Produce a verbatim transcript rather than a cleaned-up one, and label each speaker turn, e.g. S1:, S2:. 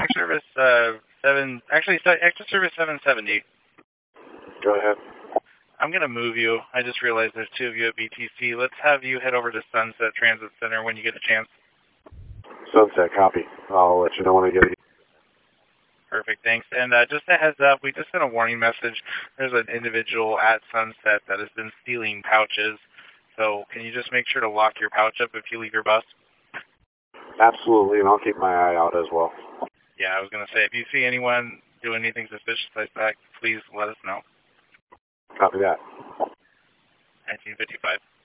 S1: Extra Service uh, seven, actually Extra Service seven seventy.
S2: Go ahead.
S1: I'm going to move you. I just realized there's two of you at B T C. Let's have you head over to Sunset Transit Center when you get a chance.
S2: Sunset, copy. I'll let you know when I get it.
S1: Perfect, thanks. And uh, just a heads up, we just sent a warning message. There's an individual at Sunset that has been stealing pouches. So can you just make sure to lock your pouch up if you leave your bus?
S2: Absolutely, and I'll keep my eye out as well.
S1: Yeah, I was going to say, if you see anyone doing anything suspicious like that, please let us know.
S2: Copy that.
S1: nineteen fifty-five.